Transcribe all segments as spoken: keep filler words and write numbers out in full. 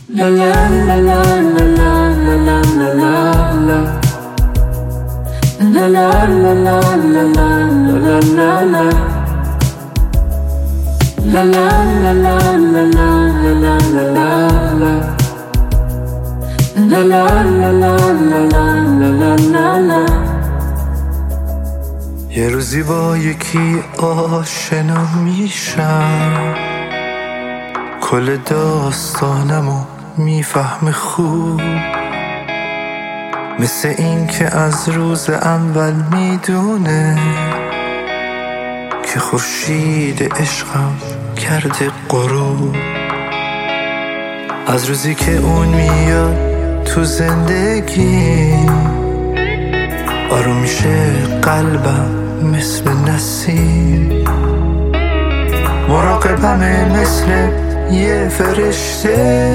La la la la la la la la la la La la la la la la la la la La la la la la la la la la La la la la la la la la la یه روزی با یکی آشنا میشم، کل داستانمو میفهمه خوب، مثل این که از روز اول میدونه که خورشید عشقم کرده غروب. از روزی که اون میاد تو زندگی آروم میشه قلبم مثل نسیم، مراقبمه مثل یه فرشته،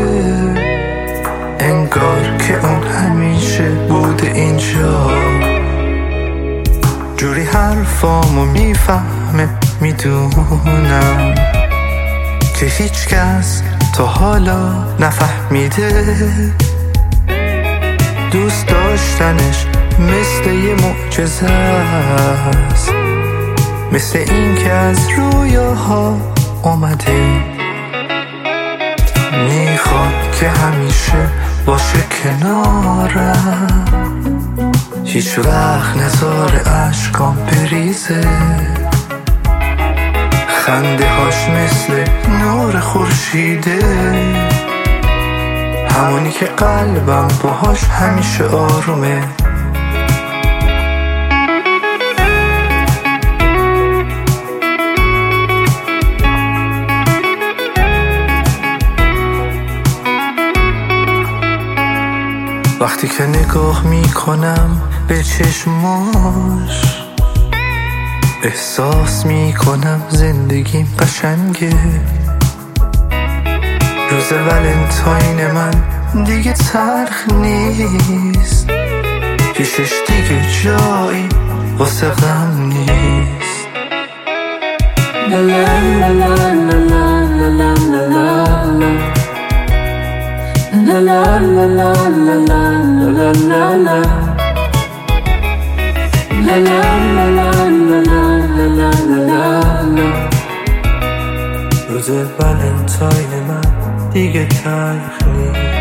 انگار که اون همیشه بوده اینجا. جوری حرفامو میفهمه، میدونم که هیچ کس تا حالا نفهمیده. دوست داشتنش مثل یه معجزه است، مثل این که از رویاها اومده. میخواد که همیشه باشه کنارم، هیچ وقت نذاره اشکام بریزه. خنده هاش مثل نور خورشیده، همونی که قلبم باهاش همیشه آرومه. وقتی که نگاه میکنم به چشماش، احساس میکنم زندگیم قشنگه. روز ولنتاین من دیگه تلخ نیست، پیشش دیگه جایی واسه غم نیست. La la la la la la la la la La la la la la la la la la La la la la la la la la la روز ولنتاین من دیگه تلخ نیست.